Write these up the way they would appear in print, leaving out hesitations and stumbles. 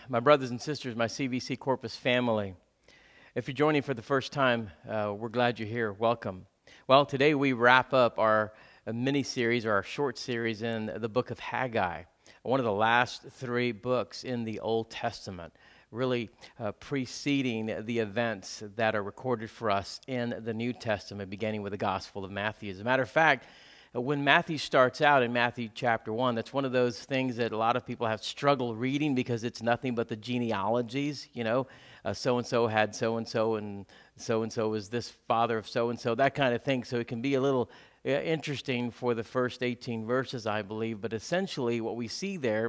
my brothers and sisters, my CVC Corpus family. If you're joining for the first time, we're glad you're here. Welcome. Well, today we wrap up our mini-series or our short series in the book of Haggai, one of the last three books in the Old Testament, really preceding the events that are recorded for us in the New Testament, beginning with the Gospel of Matthew. As a matter of fact, when Matthew starts out in Matthew chapter 1, that's one of those things that a lot of people have struggled reading because it's nothing but the genealogies, so-and-so had so-and-so, and so-and-so is this father of so-and-so, that kind of thing. So it can be a little interesting for the first 18 verses, I believe. But essentially what we see there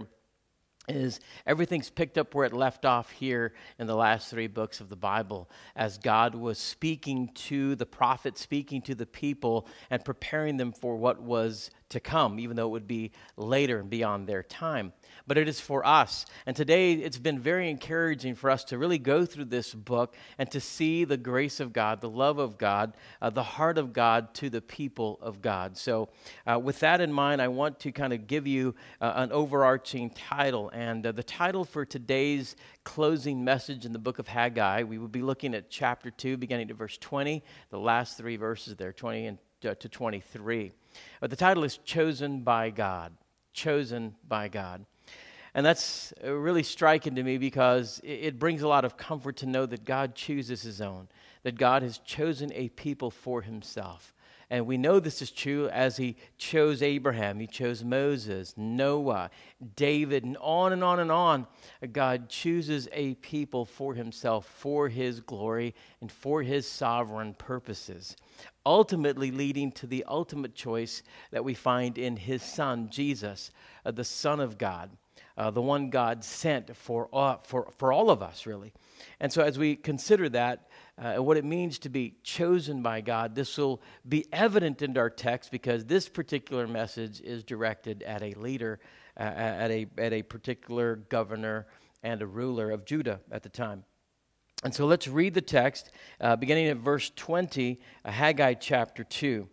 is everything's picked up where it left off here in the last three books of the Bible, as God was speaking to the prophets, speaking to the people, and preparing them for what was to come, even though it would be later and beyond their time. But it is for us. And today it's been very encouraging for us to really go through this book and to see the grace of God, the love of God, the heart of God to the people of God. So with that in mind, I want to kind of give you an overarching title. And the title for today's closing message in the book of Haggai, we will be looking at chapter 2, beginning at verse 20, the last three verses there, 20 and to 23. But the title is Chosen by God. Chosen by God. And that's really striking to me because it brings a lot of comfort to know that God chooses his own, that God has chosen a people for himself. And we know this is true as he chose Abraham, he chose Moses, Noah, David, and on and on and on. God chooses a people for himself, for his glory, and for his sovereign purposes, ultimately leading to the ultimate choice that we find in his Son, Jesus, the Son of God. The one God sent for all of us, really. And so as we consider that, what it means to be chosen by God, this will be evident in our text because this particular message is directed at a leader, at a particular governor and a ruler of Judah at the time. And so let's read the text, beginning at verse 20, Haggai chapter 2.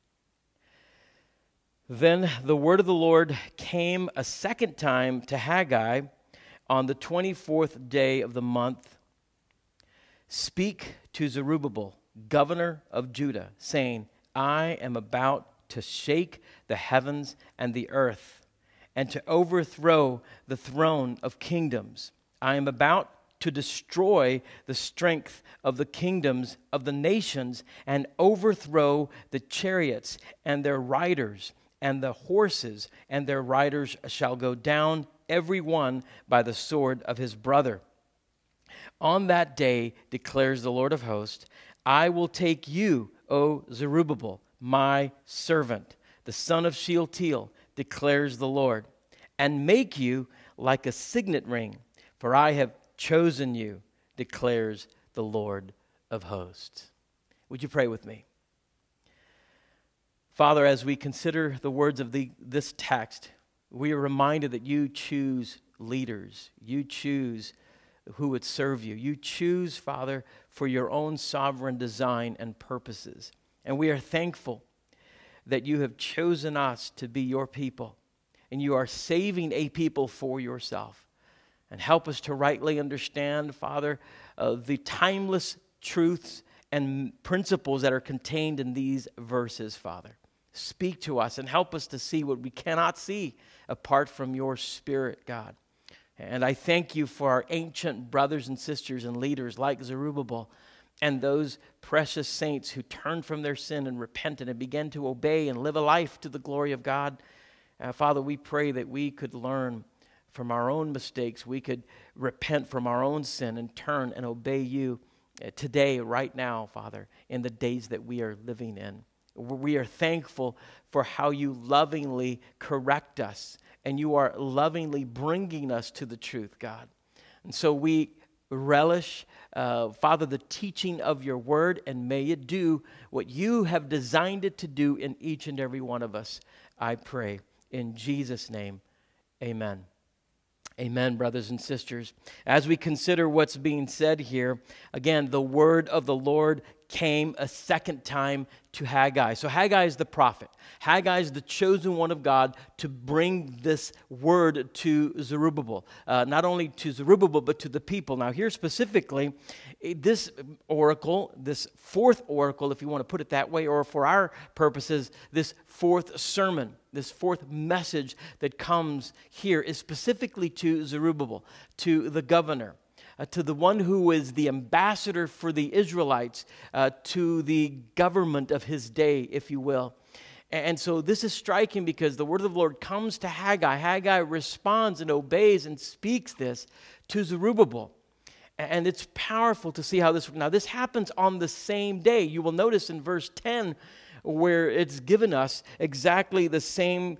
Then the word of the Lord came a second time to Haggai on the 24th day of the month. Speak to Zerubbabel, governor of Judah, saying, I am about to shake the heavens and the earth, and to overthrow the throne of kingdoms. I am about to destroy the strength of the kingdoms of the nations, and overthrow the chariots and their riders, and the horses and their riders shall go down, every one by the sword of his brother. On that day, declares the Lord of hosts, I will take you, O Zerubbabel, my servant, the son of Shealtiel, declares the Lord, and make you like a signet ring, for I have chosen you, declares the Lord of hosts. Would you pray with me? Father, as we consider the words of this text, we are reminded that you choose leaders. You choose who would serve you. You choose, Father, for your own sovereign design and purposes. And we are thankful that you have chosen us to be your people, and you are saving a people for yourself. And help us to rightly understand, Father, the timeless truths and principles that are contained in these verses, Father. Speak to us and help us to see what we cannot see apart from your Spirit, God. And I thank you for our ancient brothers and sisters and leaders like Zerubbabel and those precious saints who turned from their sin and repented and began to obey and live a life to the glory of God. Father, we pray that we could learn from our own mistakes. We could repent from our own sin and turn and obey you today, right now, Father, in the days that we are living in. We are thankful for how you lovingly correct us, and you are lovingly bringing us to the truth, God. And so we relish, Father, the teaching of your word, and may it do what you have designed it to do in each and every one of us, I pray. In Jesus' name, amen. Amen, brothers and sisters. As we consider what's being said here, again, the word of the Lord came a second time to Haggai. So Haggai is the prophet. Haggai is the chosen one of God to bring this word to Zerubbabel. Not only to Zerubbabel, but to the people. Now here specifically, this oracle, this fourth oracle, if you want to put it that way, or for our purposes, this fourth sermon, this fourth message that comes here is specifically to Zerubbabel, to the governor. To the one who is the ambassador for the Israelites, to the government of his day, if you will. And so this is striking because the word of the Lord comes to Haggai. Haggai responds and obeys and speaks this to Zerubbabel. And it's powerful to see how this happens on the same day. You will notice in verse 10 where it's given us exactly the same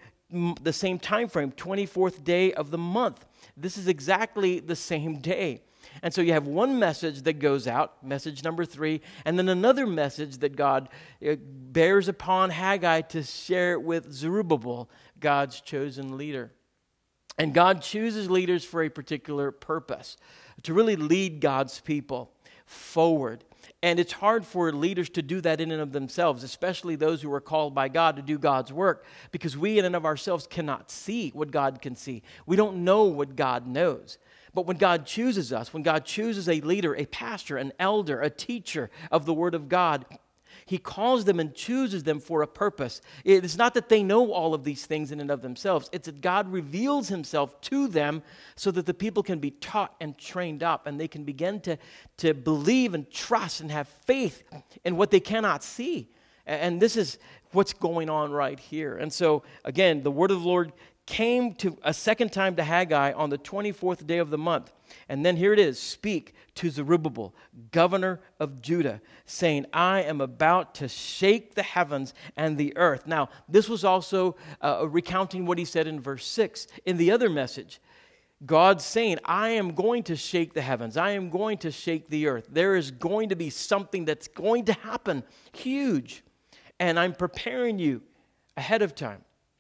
time frame, 24th day of the month. This is exactly the same day. And so you have one message that goes out, message number 3, and then another message that God bears upon Haggai to share with Zerubbabel, God's chosen leader. And God chooses leaders for a particular purpose, to really lead God's people forward. And it's hard for leaders to do that in and of themselves, especially those who are called by God to do God's work, because we in and of ourselves cannot see what God can see. We don't know what God knows. But when God chooses us, when God chooses a leader, a pastor, an elder, a teacher of the Word of God, He calls them and chooses them for a purpose. It's not that they know all of these things in and of themselves. It's that God reveals Himself to them so that the people can be taught and trained up, and they can begin to believe and trust and have faith in what they cannot see. And this is what's going on right here. And so, again, the word of the Lord came to a second time to Haggai on the 24th day of the month. And then here it is, speak to Zerubbabel, governor of Judah, saying, I am about to shake the heavens and the earth. Now, this was also recounting what he said in verse 6 in the other message. God's saying, I am going to shake the heavens. I am going to shake the earth. There is going to be something that's going to happen huge. And I'm preparing you ahead of time.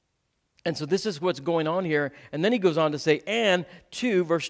And so this is what's going on here. And then he goes on to say, and to, verse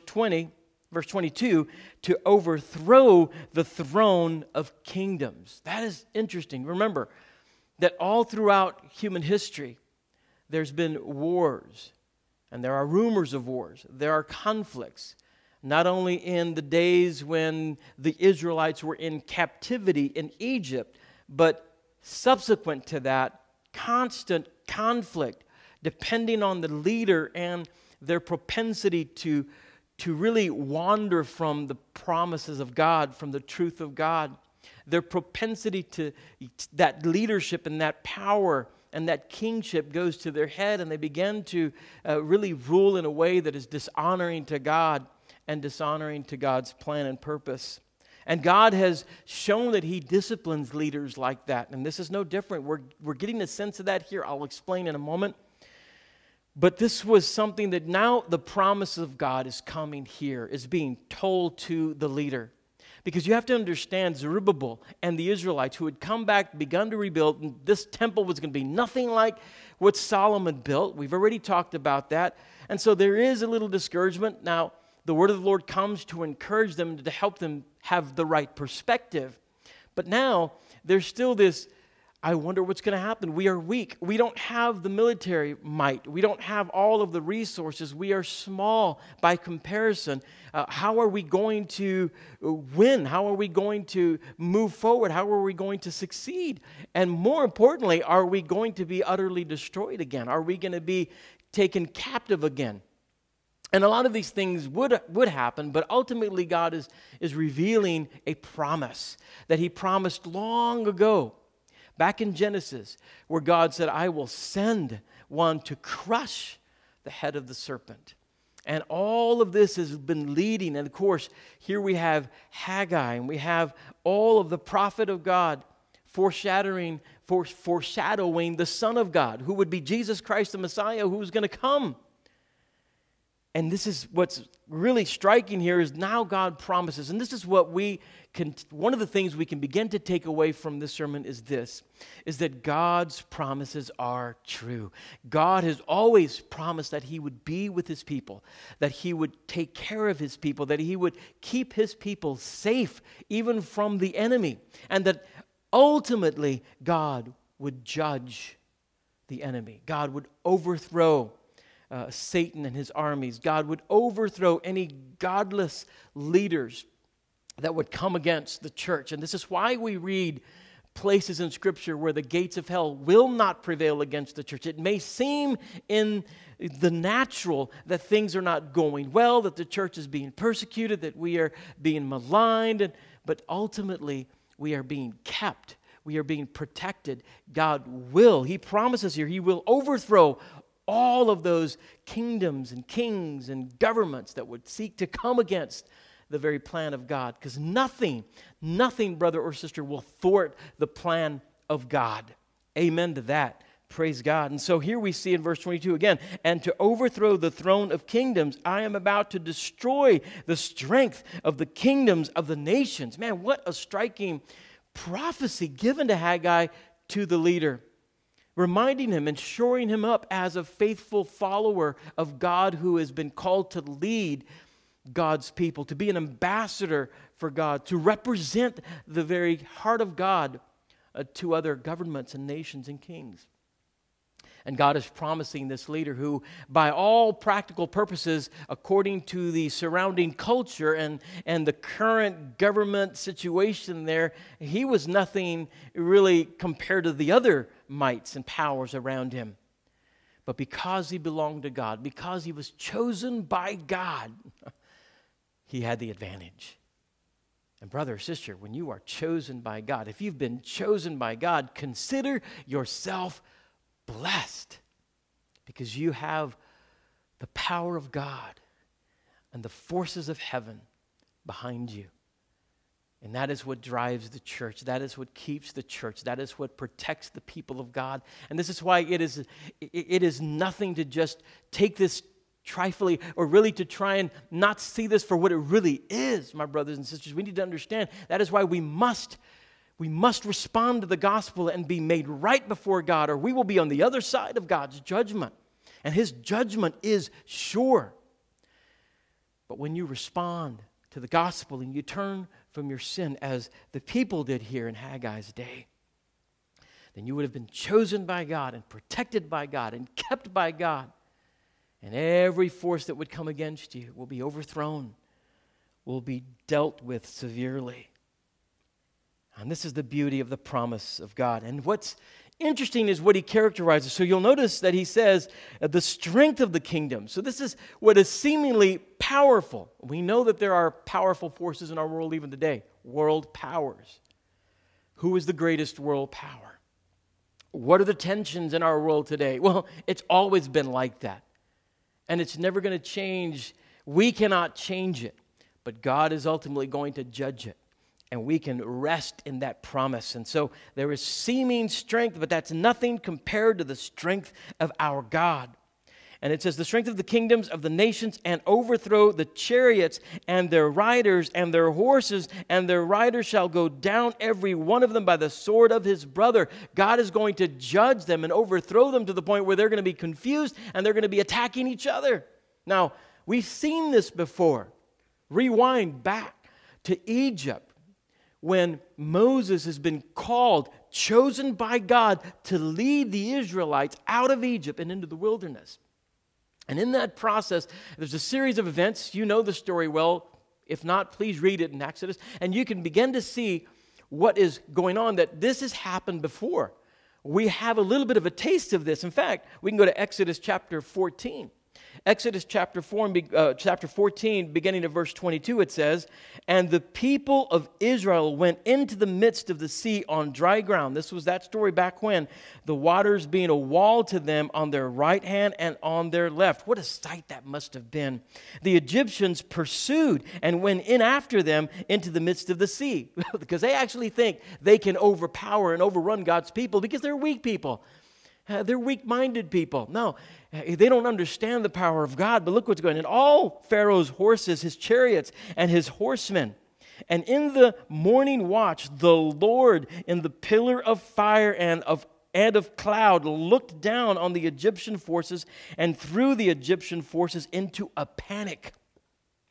22, to overthrow the throne of kingdoms. That is interesting. Remember that all throughout human history, there's been wars. And there are rumors of wars. There are conflicts. Not only in the days when the Israelites were in captivity in Egypt, but subsequent to that, constant conflict, depending on the leader and their propensity to really wander from the promises of God, from the truth of God. Their propensity to that leadership and that power and that kingship goes to their head, and they begin to really rule in a way that is dishonoring to God and dishonoring to God's plan and purpose. And God has shown that He disciplines leaders like that. And this is no different. We're getting a sense of that here. I'll explain in a moment. But this was something that now the promise of God is coming here, is being told to the leader. Because you have to understand Zerubbabel and the Israelites who had come back, begun to rebuild, and this temple was going to be nothing like what Solomon built. We've already talked about that. And so there is a little discouragement. Now, the word of the Lord comes to encourage them, to help them have the right perspective. But now, there's still this, I wonder what's going to happen. We are weak. We don't have the military might. We don't have all of the resources. We are small by comparison. How are we going to win? How are we going to move forward? How are we going to succeed? And more importantly, are we going to be utterly destroyed again? Are we going to be taken captive again? And a lot of these things would happen, but ultimately God is revealing a promise that He promised long ago. Back in Genesis, where God said, I will send one to crush the head of the serpent. And all of this has been leading. And of course, here we have Haggai, and we have all of the prophet of God foreshadowing the Son of God, who would be Jesus Christ the Messiah, who was going to come. And this is what's really striking here is now God promises. And this is what one of the things we can begin to take away from this sermon is that God's promises are true. God has always promised that He would be with His people, that He would take care of His people, that He would keep His people safe even from the enemy, and that ultimately God would judge the enemy. God would overthrow Satan and his armies. God would overthrow any godless leaders that would come against the church. And this is why we read places in Scripture where the gates of hell will not prevail against the church. It may seem in the natural that things are not going well, that the church is being persecuted, that we are being maligned, but ultimately we are being kept. We are being protected. God will. He promises here He will overthrow all of those kingdoms and kings and governments that would seek to come against the very plan of God. Because nothing, brother or sister, will thwart the plan of God. Amen to that. Praise God. And so here we see in verse 22 again, and to overthrow the throne of kingdoms, I am about to destroy the strength of the kingdoms of the nations. Man, what a striking prophecy given to Haggai, to the leader, reminding him and shoring him up as a faithful follower of God who has been called to lead God's people, to be an ambassador for God, to represent the very heart of God to other governments and nations and kings. And God is promising this leader who, by all practical purposes, according to the surrounding culture and the current government situation there, he was nothing really compared to the other mights and powers around him. But because he belonged to God, because he was chosen by God, he had the advantage. And brother or sister, when you are chosen by God, if you've been chosen by God, consider yourself blessed, because you have the power of God and the forces of heaven behind you. And that is what drives the church. That is what keeps the church. That is what protects the people of God. And this is why it is nothing to just take this trifling, or really to try and not see this for what it really is, my brothers and sisters. We need to understand that is why we must respond to the gospel and be made right before God, or we will be on the other side of God's judgment. And His judgment is sure. But when you respond to the gospel and you turn from your sin, as the people did here in Haggai's day, then you would have been chosen by God and protected by God and kept by God. And every force that would come against you will be overthrown, will be dealt with severely. And this is the beauty of the promise of God. And what's interesting is what he characterizes. So you'll notice that he says the strength of the kingdom. So this is what is seemingly powerful. We know that there are powerful forces in our world even today. World powers. Who is the greatest world power? What are the tensions in our world today? Well, it's always been like that. And it's never going to change. We cannot change it. But God is ultimately going to judge it. And we can rest in that promise. And so there is seeming strength, but that's nothing compared to the strength of our God. And it says, the strength of the kingdoms of the nations, and overthrow the chariots and their riders and their horses, and their riders shall go down, every one of them by the sword of his brother. God is going to judge them and overthrow them to the point where they're going to be confused and they're going to be attacking each other. Now, we've seen this before. Rewind back to Egypt, when Moses has been called, chosen by God to lead the Israelites out of Egypt and into the wilderness. And in that process, there's a series of events. You know the story well. If not, please read it in Exodus. And you can begin to see what is going on, that this has happened before. We have a little bit of a taste of this. In fact, we can go to Exodus chapter 14. Exodus chapter 14, beginning of verse 22, it says, and the people of Israel went into the midst of the sea on dry ground. This was that story back when, the waters being a wall to them on their right hand and on their left. What a sight that must have been. The Egyptians pursued and went in after them into the midst of the sea, because they actually think they can overpower and overrun God's people because they're weak people. They're weak-minded people. No, they don't understand the power of God. But look what's going on. And all Pharaoh's horses, his chariots, and his horsemen. And in the morning watch, the Lord in the pillar of fire and of cloud looked down on the Egyptian forces and threw the Egyptian forces into a panic.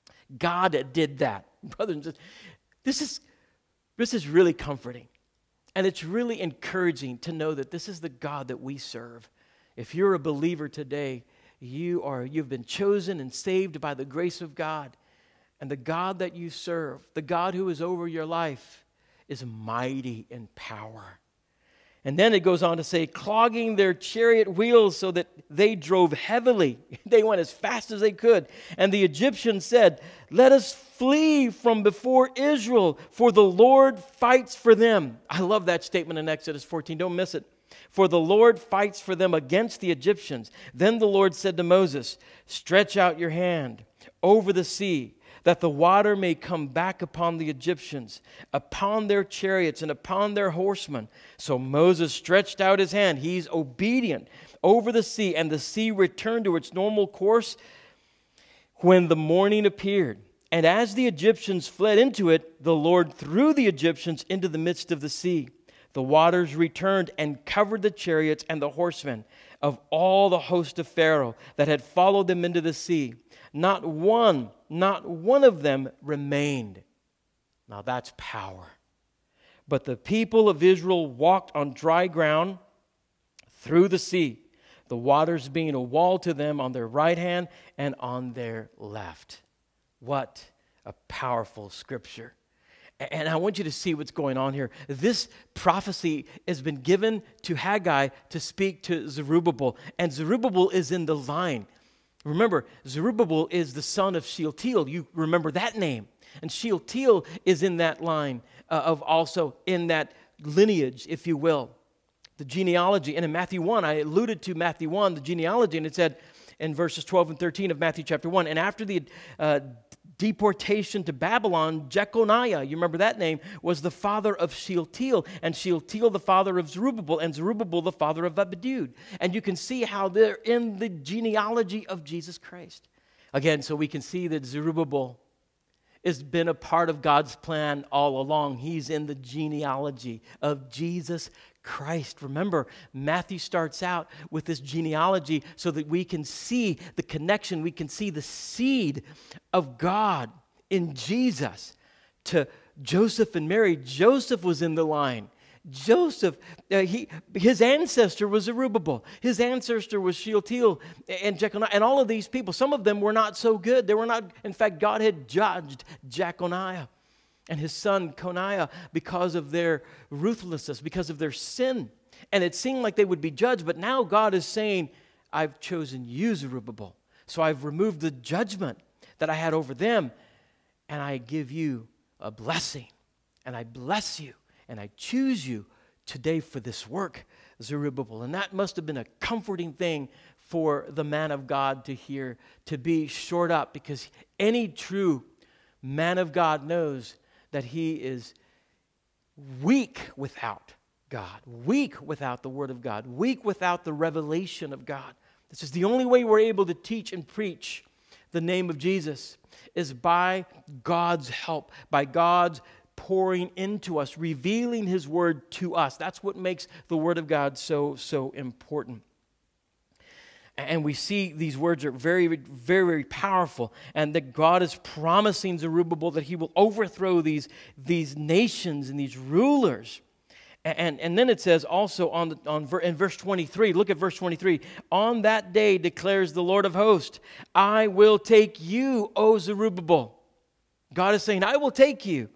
God did that. Brothers and sisters, this is really comforting. And it's really encouraging to know that this is the God that we serve. If you're a believer today, you've been chosen and saved by the grace of God. And the God that you serve, the God who is over your life, is mighty in power. And then it goes on to say, clogging their chariot wheels so that they drove heavily. They went as fast as they could. And the Egyptians said, let us flee from before Israel, for the Lord fights for them. I love that statement in Exodus 14. Don't miss it. For the Lord fights for them against the Egyptians. Then the Lord said to Moses, stretch out your hand over the sea, that the water may come back upon the Egyptians, upon their chariots and upon their horsemen. So Moses stretched out his hand. He's obedient over the sea, and the sea returned to its normal course when the morning appeared. And as the Egyptians fled into it, the Lord threw the Egyptians into the midst of the sea. The waters returned and covered the chariots and the horsemen of all the host of Pharaoh that had followed them into the sea. Not one of them remained. Now that's power. But the people of Israel walked on dry ground through the sea, the waters being a wall to them on their right hand and on their left. What a powerful scripture. And I want you to see what's going on here. This prophecy has been given to Haggai to speak to Zerubbabel. And Zerubbabel is in the line. Remember, Zerubbabel is the son of Shealtiel. You remember that name. And Shealtiel is in that line of also in that lineage, if you will. The genealogy. And in Matthew 1, I alluded to Matthew 1, the genealogy, and it said in verses 12 and 13 of Matthew chapter 1, and after the deportation to Babylon, Jeconiah, you remember that name, was the father of Shealtiel, and Shealtiel the father of Zerubbabel, and Zerubbabel the father of Abdiud. And you can see how they're in the genealogy of Jesus Christ. Again, so we can see that Zerubbabel has been a part of God's plan all along. He's in the genealogy of Jesus Christ. Remember, Matthew starts out with this genealogy so that we can see the connection, we can see the seed of God in Jesus to Joseph and Mary. Joseph was in the line. Joseph, his ancestor was Zerubbabel. His ancestor was Shealtiel and Jeconiah. And all of these people, some of them were not so good. They were not, in fact, God had judged Jeconiah and his son Coniah because of their ruthlessness, because of their sin. And it seemed like they would be judged, but now God is saying, I've chosen you, Zerubbabel. So I've removed the judgment that I had over them, and I give you a blessing. And I bless you, and I choose you today for this work, Zerubbabel. And that must have been a comforting thing for the man of God to hear, to be shored up, because any true man of God knows that he is weak without God, weak without the Word of God, weak without the revelation of God. This is the only way we're able to teach and preach the name of Jesus, is by God's help, by God's pouring into us, revealing His Word to us. That's what makes the Word of God so important. And we see these words are very, very, very powerful, and that God is promising Zerubbabel that He will overthrow these nations and these rulers. And then it says also in verse 23, look at verse 23. On that day declares the Lord of hosts, I will take you, O Zerubbabel. God is saying, I will take you.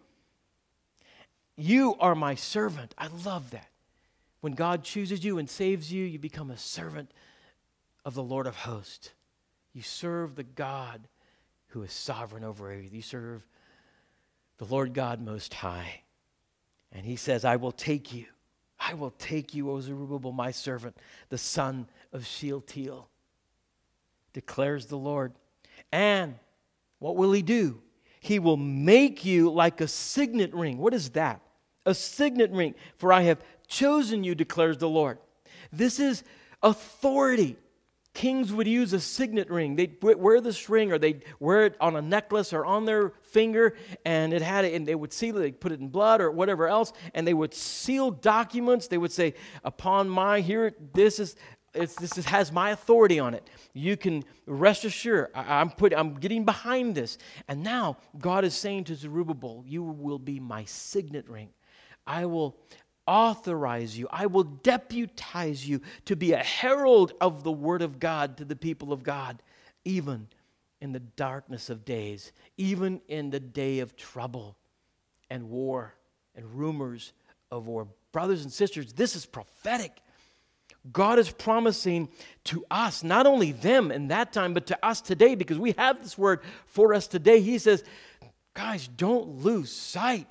You are my servant. I love that. When God chooses you and saves you, you become a servant of the Lord of hosts. You serve the God who is sovereign over everything. You serve the Lord God Most High. And He says, I will take you. I will take you, O Zerubbabel, my servant, the son of Shealtiel, declares the Lord. And what will He do? He will make you like a signet ring. What is that? A signet ring. For I have chosen you, declares the Lord. This is authority. Kings would use a signet ring. They'd wear this ring, or they'd wear it on a necklace or on their finger, and they would seal it. They'd put it in blood or whatever else, and they would seal documents. They would say, "Upon my this has my authority on it. You can rest assured. I'm getting behind this." And now God is saying to Zerubbabel, "You will be my signet ring. I will authorize you. I will deputize you to be a herald of the Word of God to the people of God, even in the darkness of days, even in the day of trouble and war and rumors of war. Brothers and sisters, this is prophetic. God is promising to us, not only them in that time, but to us today, because we have this word for us today. He says, guys, don't lose sight.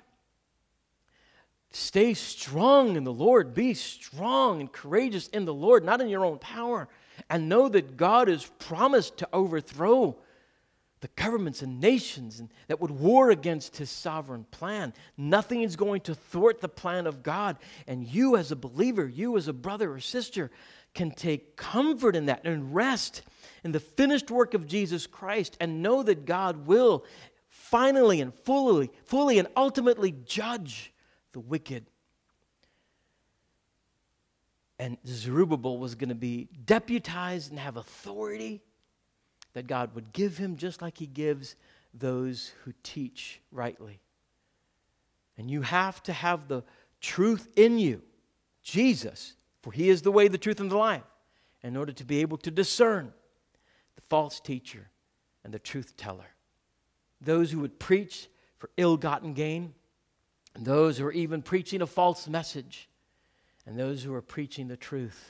Stay strong in the Lord. Be strong and courageous in the Lord, not in your own power. And know that God has promised to overthrow the governments and nations that would war against His sovereign plan. Nothing is going to thwart the plan of God. And you as a believer, you as a brother or sister, can take comfort in that and rest in the finished work of Jesus Christ and know that God will finally and fully and ultimately judge the wicked. And Zerubbabel was going to be deputized and have authority that God would give him, just like He gives those who teach rightly. And you have to have the truth in you, Jesus, for He is the way, the truth, and the life, in order to be able to discern the false teacher and the truth teller. Those who would preach for ill-gotten gain, and those who are even preaching a false message, and those who are preaching the truth.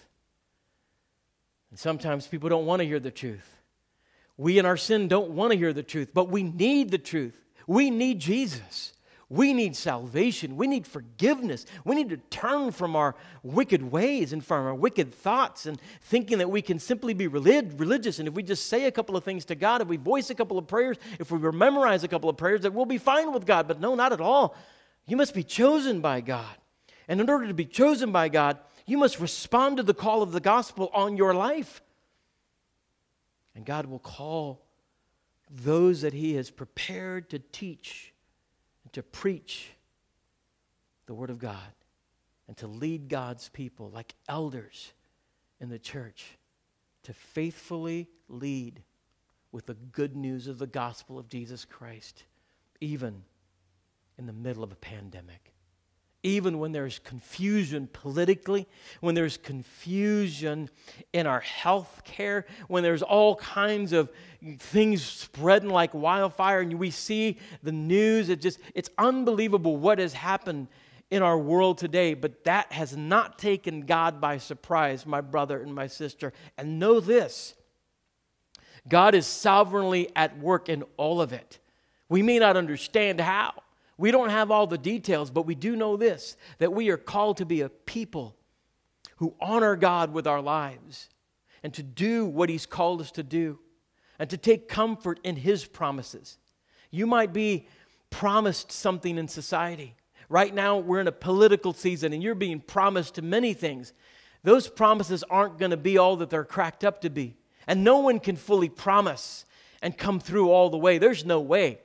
And sometimes people don't want to hear the truth. We in our sin don't want to hear the truth, but we need the truth. We need Jesus. We need salvation. We need forgiveness. We need to turn from our wicked ways and from our wicked thoughts and thinking that we can simply be religious. And if we just say a couple of things to God, if we voice a couple of prayers, if we memorize a couple of prayers, that we'll be fine with God. But no, not at all. You must be chosen by God. And in order to be chosen by God, you must respond to the call of the gospel on your life. And God will call those that He has prepared to teach and to preach the Word of God and to lead God's people like elders in the church, to faithfully lead with the good news of the gospel of Jesus Christ, even in the middle of a pandemic. Even when there's confusion politically, when there's confusion in our health care, when there's all kinds of things spreading like wildfire, and we see the news, it's unbelievable what has happened in our world today. But that has not taken God by surprise, my brother and my sister. And know this, God is sovereignly at work in all of it. We may not understand how. We don't have all the details, but we do know this, that we are called to be a people who honor God with our lives and to do what He's called us to do and to take comfort in His promises. You might be promised something in society. Right now, we're in a political season and you're being promised many things. Those promises aren't going to be all that they're cracked up to be. And no one can fully promise and come through all the way. There's no way.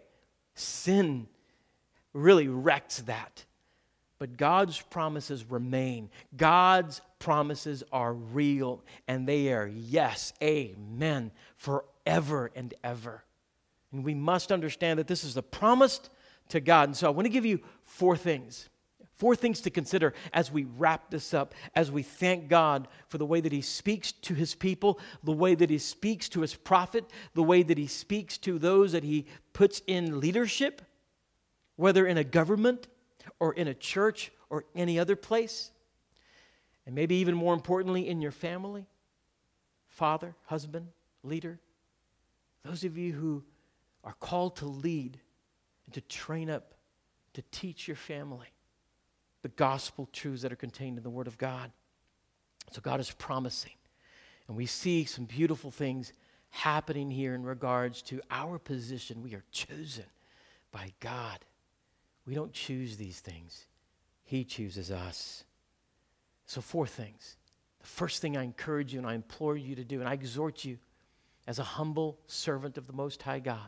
Sin really wrecks that. But God's promises remain. God's promises are real, and they are yes, amen, forever and ever. And we must understand that this is a promise to God. And so I want to give you four things to consider as we wrap this up, as we thank God for the way that He speaks to His people, the way that He speaks to His prophet, the way that He speaks to those that He puts in leadership, whether in a government or in a church or any other place. And maybe even more importantly, in your family, father, husband, leader. Those of you who are called to lead and to train up, to teach your family the gospel truths that are contained in the Word of God. So God is promising. And we see some beautiful things happening here in regards to our position. We are chosen by God. We don't choose these things. He chooses us. So 4 things. The first thing I encourage you and I implore you to do, and I exhort you as a humble servant of the Most High God.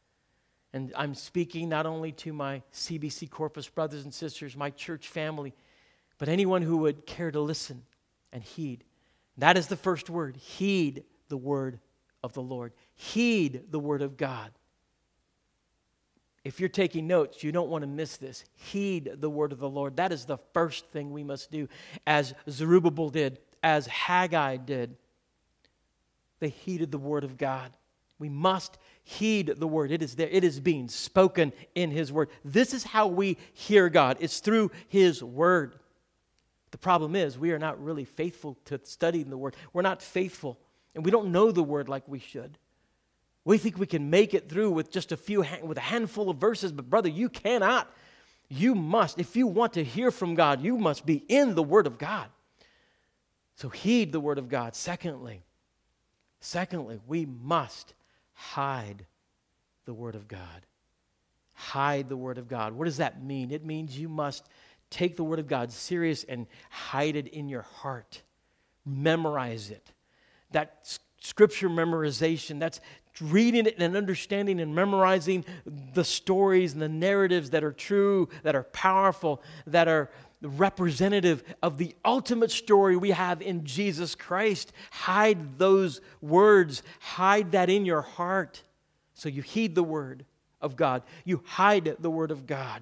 And I'm speaking not only to my CBC Corpus brothers and sisters, my church family, but anyone who would care to listen and heed. That is the first word. Heed the word of the Lord. Heed the word of God. If you're taking notes, you don't want to miss this. Heed the word of the Lord. That is the first thing we must do, as Zerubbabel did, as Haggai did. They heeded the word of God. We must heed the word. It is there. It is being spoken in His word. This is how we hear God. It's through His word. The problem is we are not really faithful to studying the word. We're not faithful, and we don't know the word like we should. We think we can make it through with just with a handful of verses, but brother, you cannot. You must. If you want to hear from God, you must be in the word of God. So heed the word of God. Secondly, we must hide the word of God. Hide the word of God. What does that mean? It means you must take the word of God serious and hide it in your heart. Memorize it. That scripture memorization, that's reading it and understanding and memorizing the stories and the narratives that are true, that are powerful, that are representative of the ultimate story we have in Jesus Christ. Hide those words. Hide that in your heart. So you heed the word of God. You hide the word of God.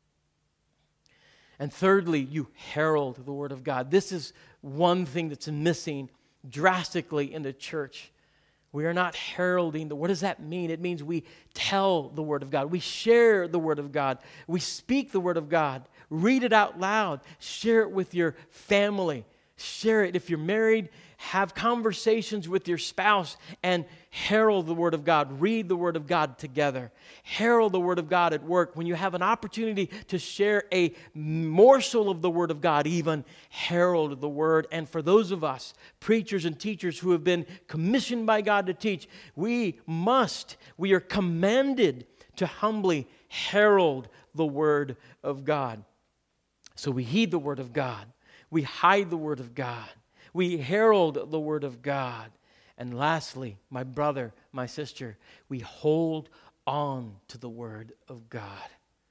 And thirdly, you herald the word of God. This is one thing that's missing drastically in the church. We are not heralding what does that mean? It means we tell the word of God. We share the word of God. We speak the word of God. Read it out loud. Share it with your family. Share it. If you're married, have conversations with your spouse and herald the word of God. Read the word of God together. Herald the word of God at work. When you have an opportunity to share a morsel of the word of God, even herald the word. And for those of us, preachers and teachers who have been commissioned by God to teach, we are commanded to humbly herald the word of God. So we heed the word of God. We hide the word of God. We herald the word of God. And lastly, my brother, my sister, we hold on to the word of God.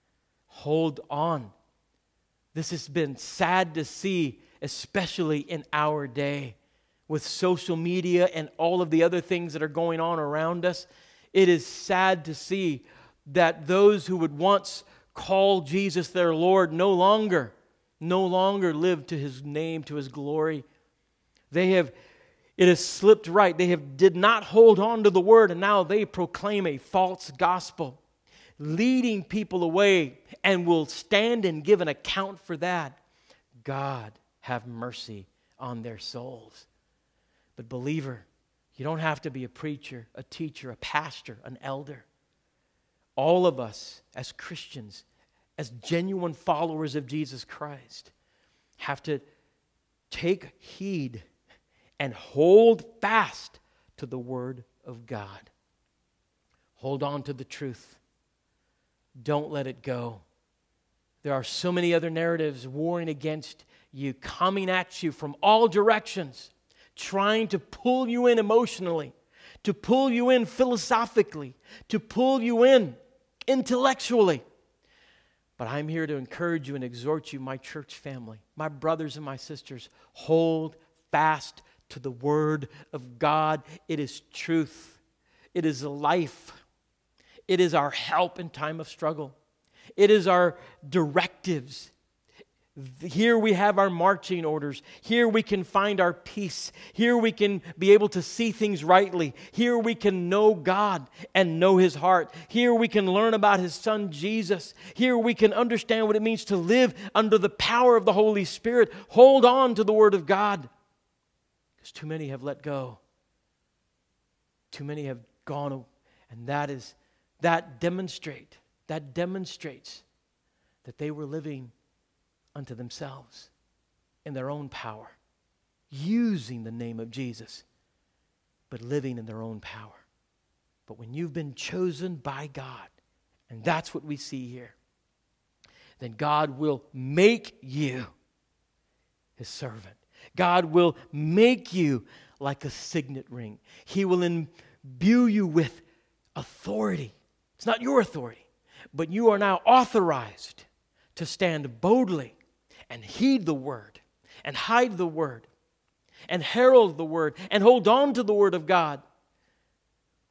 Hold on. This has been sad to see, especially in our day, with social media and all of the other things that are going on around us. It is sad to see that those who would once call Jesus their Lord no longer live to His name, to His glory. It has slipped right. They did not hold on to the word, and now they proclaim a false gospel, leading people away, and will stand and give an account for that. God have mercy on their souls. But believer, you don't have to be a preacher, a teacher, a pastor, an elder. All of us as Christians, as genuine followers of Jesus Christ, have to take heed and hold fast to the word of God. Hold on to the truth. Don't let it go. There are so many other narratives warring against you, coming at you from all directions, trying to pull you in emotionally, to pull you in philosophically, to pull you in intellectually. But I'm here to encourage you and exhort you, my church family, my brothers and my sisters, hold fast to the word of God. It is truth. It is life. It is our help in time of struggle. It is our directives. Here we have our marching orders. Here we can find our peace. Here we can be able to see things rightly. Here we can know God and know His heart. Here we can learn about His Son Jesus. Here we can understand what it means to live under the power of the Holy Spirit. Hold on to the Word of God. Because too many have let go. Too many have gone, and that demonstrates that they were living unto themselves in their own power, using the name of Jesus, but living in their own power. But when you've been chosen by God, and that's what we see here, then God will make you His servant. God will make you like a signet ring. He will imbue you with authority. It's not your authority, but you are now authorized to stand boldly and heed the word and hide the word and herald the word and hold on to the word of God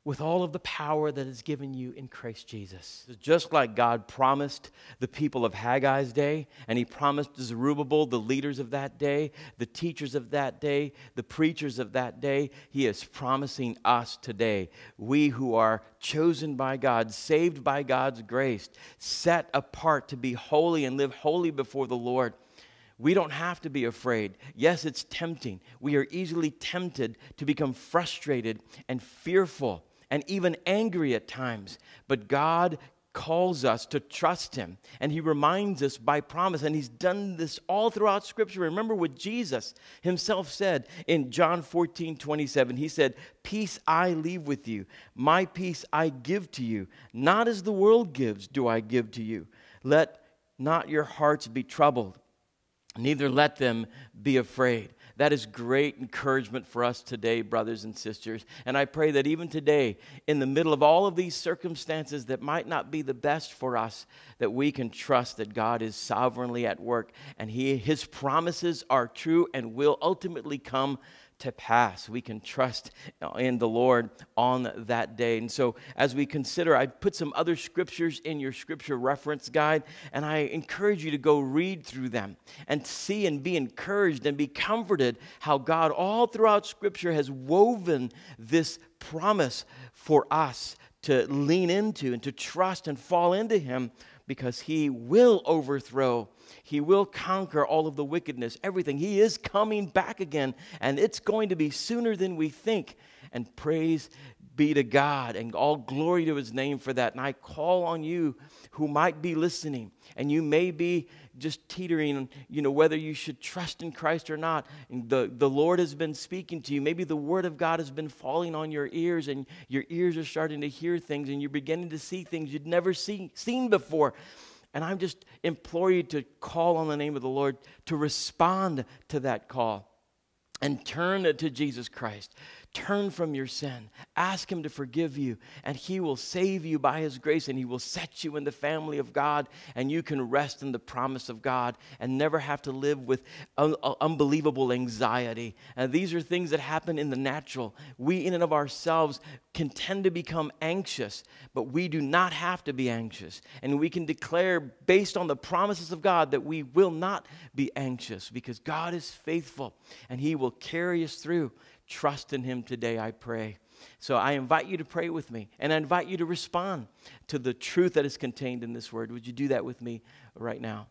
with all of the power that is given you in Christ Jesus. Just like God promised the people of Haggai's day, and he promised Zerubbabel, the leaders of that day, the teachers of that day, the preachers of that day, he is promising us today, we who are chosen by God, saved by God's grace, set apart to be holy and live holy before the Lord. We don't have to be afraid. Yes, it's tempting. We are easily tempted to become frustrated and fearful and even angry at times. But God calls us to trust him, and he reminds us by promise, and he's done this all throughout Scripture. Remember what Jesus himself said in John 14:27. He said, "Peace I leave with you, my peace I give to you. Not as the world gives do I give to you. Let not your hearts be troubled, neither let them be afraid." That is great encouragement for us today, brothers and sisters. And I pray that even today, in the middle of all of these circumstances that might not be the best for us, that we can trust that God is sovereignly at work, and his promises are true and will ultimately come to pass. We can trust in the Lord on that day. And so as we consider, I put some other scriptures in your scripture reference guide, and I encourage you to go read through them and see and be encouraged and be comforted how God all throughout Scripture has woven this promise for us to lean into and to trust and fall into him, because he will overthrow, he will conquer all of the wickedness, everything. He is coming back again, and it's going to be sooner than we think. And praise be to God, and all glory to his name for that. And I call on you who might be listening, and you may be just teetering, whether you should trust in Christ or not. And the Lord has been speaking to you. Maybe the word of God has been falling on your ears, and your ears are starting to hear things, and you're beginning to see things you'd never seen before. And I'm just implore you to call on the name of the Lord, to respond to that call, and turn to Jesus Christ. Turn from your sin. Ask him to forgive you, and he will save you by his grace, and he will set you in the family of God, and you can rest in the promise of God and never have to live with unbelievable anxiety. And these are things that happen in the natural. We in and of ourselves can tend to become anxious, but we do not have to be anxious. And we can declare based on the promises of God that we will not be anxious, because God is faithful and he will carry us through. Trust in him today, I pray. So I invite you to pray with me, and I invite you to respond to the truth that is contained in this word. Would you do that with me right now?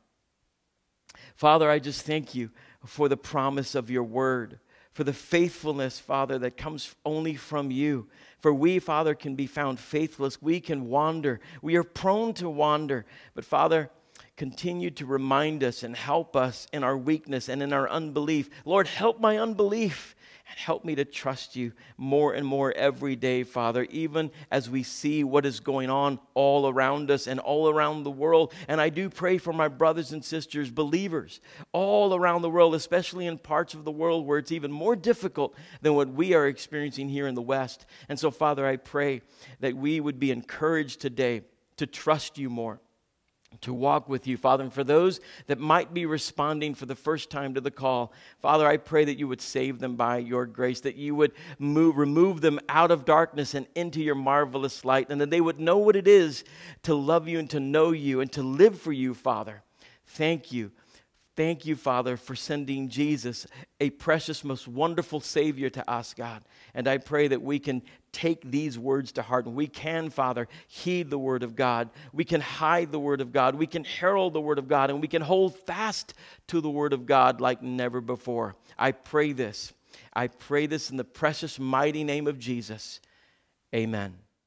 Father, I just thank you for the promise of your word, for the faithfulness, Father, that comes only from you. For we, Father, can be found faithless. We can wander. We are prone to wander. But Father, continue to remind us and help us in our weakness and in our unbelief. Lord, help my unbelief. And help me to trust you more and more every day, Father, even as we see what is going on all around us and all around the world. And I do pray for my brothers and sisters, believers, all around the world, especially in parts of the world where it's even more difficult than what we are experiencing here in the West. And so, Father, I pray that we would be encouraged today to trust you more, to walk with you, Father. And for those that might be responding for the first time to the call, Father, I pray that you would save them by your grace, that you would remove them out of darkness and into your marvelous light, and that they would know what it is to love you and to know you and to live for you, Father. Thank you. Thank you, Father, for sending Jesus, a precious, most wonderful Savior, to us, God. And I pray that we can take these words to heart. And we can, Father, heed the word of God. We can hide the word of God. We can herald the word of God. And we can hold fast to the word of God like never before. I pray this. I pray this in the precious, mighty name of Jesus. Amen.